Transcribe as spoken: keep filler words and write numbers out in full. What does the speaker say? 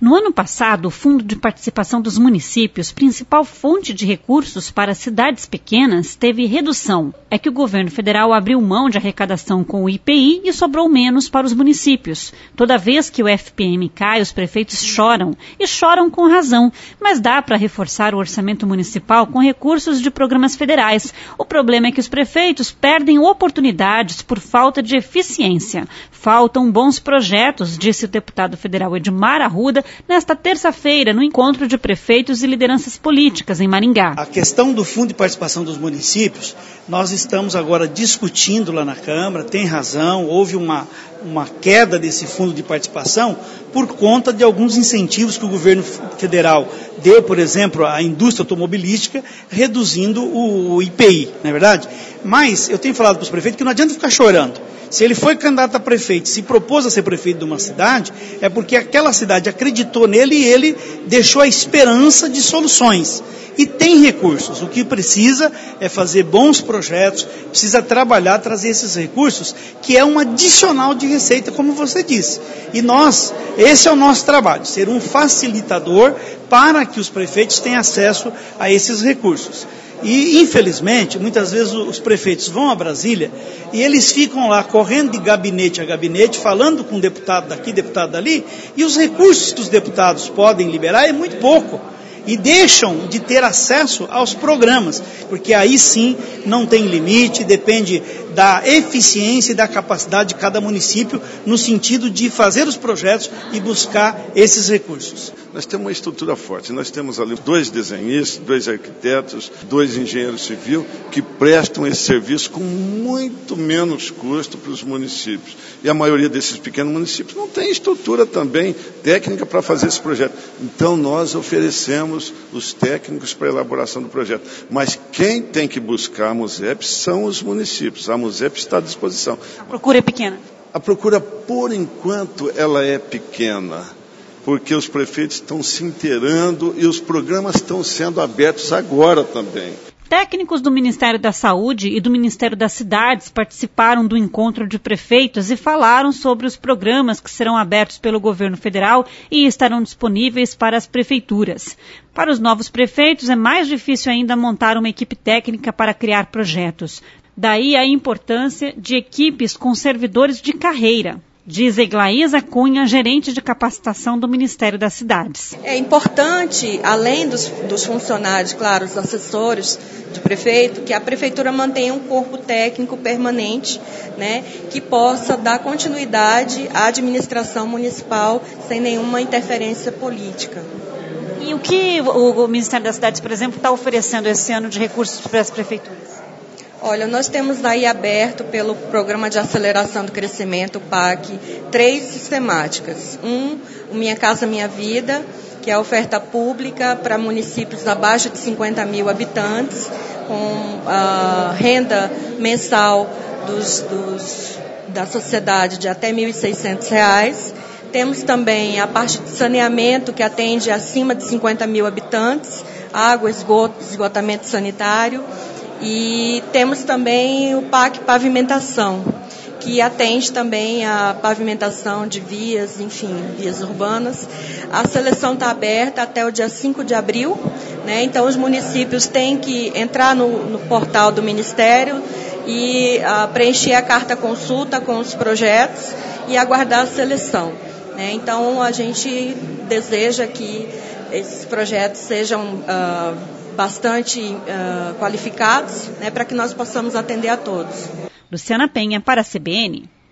No ano passado, o Fundo de Participação dos Municípios, principal fonte de recursos para cidades pequenas, teve redução. É que o governo federal abriu mão de arrecadação com o I P I e sobrou menos para os municípios. Toda vez que o F P M cai, os prefeitos choram, e choram com razão. Mas dá para reforçar o orçamento municipal com recursos de programas federais. O problema é que os prefeitos perdem oportunidades por falta de eficiência. Faltam bons projetos, disse o deputado federal Edmar Arruda, nesta terça-feira, no encontro de prefeitos e lideranças políticas em Maringá. A questão do Fundo de Participação dos Municípios, nós estamos agora discutindo lá na Câmara, tem razão, houve uma, uma queda desse Fundo de Participação por conta de alguns incentivos que o governo federal deu, por exemplo, à indústria automobilística, reduzindo o I P I, não é verdade? Mas eu tenho falado para os prefeitos que não adianta ficar chorando. Se ele foi candidato a prefeito, se propôs a ser prefeito de uma cidade, é porque aquela cidade acreditou nele e ele deixou a esperança de soluções. E tem recursos. O que precisa é fazer bons projetos, precisa trabalhar, trazer esses recursos, que é um adicional de receita, como você disse. E nós, esse é o nosso trabalho, ser um facilitador para que os prefeitos tenham acesso a esses recursos. E, infelizmente, muitas vezes os prefeitos vão a Brasília e eles ficam lá correndo de gabinete a gabinete, falando com deputado daqui, deputado dali, e os recursos que os deputados podem liberar é muito pouco. E deixam de ter acesso aos programas, porque aí sim não tem limite, depende da eficiência e da capacidade de cada município no sentido de fazer os projetos e buscar esses recursos. Nós temos uma estrutura forte, nós temos ali dois desenhistas, dois arquitetos, dois engenheiros civis que prestam esse serviço com muito menos custo para os municípios. E a maioria desses pequenos municípios não tem estrutura também técnica para fazer esse projeto. Então nós oferecemos os técnicos para a elaboração do projeto. Mas quem tem que buscar a MUSEP são os municípios. A MUSEP está à disposição. A procura é pequena? A procura, por enquanto, ela é pequena, porque os prefeitos estão se inteirando e os programas estão sendo abertos agora também. Técnicos do Ministério da Saúde e do Ministério das Cidades participaram do encontro de prefeitos e falaram sobre os programas que serão abertos pelo governo federal e estarão disponíveis para as prefeituras. Para os novos prefeitos, é mais difícil ainda montar uma equipe técnica para criar projetos. Daí a importância de equipes com servidores de carreira. Diz Eglaísa Cunha, gerente de capacitação do Ministério das Cidades. É importante, além dos, dos funcionários, claro, os assessores de prefeito, que a prefeitura mantenha um corpo técnico permanente, né, que possa dar continuidade à administração municipal sem nenhuma interferência política. E o que o, o Ministério das Cidades, por exemplo, está oferecendo esse ano de recursos para as prefeituras? Olha, nós temos aí aberto pelo Programa de Aceleração do Crescimento, o P A C, três sistemáticas. Um, o Minha Casa Minha Vida, que é a oferta pública para municípios abaixo de cinquenta mil habitantes, com a renda mensal dos, dos, da sociedade de até mil e seiscentos reais. Temos também a parte de saneamento, que atende acima de cinquenta mil habitantes, água, esgoto, esgotamento sanitário. E temos também o P A C Pavimentação, que atende também a pavimentação de vias, enfim, vias urbanas. A seleção está aberta até o dia cinco de abril, né? Então os municípios têm que entrar no, no portal do Ministério e uh, preencher a carta consulta com os projetos e aguardar a seleção, né? Então a gente deseja que esses projetos sejam uh, bastante uh, qualificados, né, para que nós possamos atender a todos. Luciana Penha, para a C B N.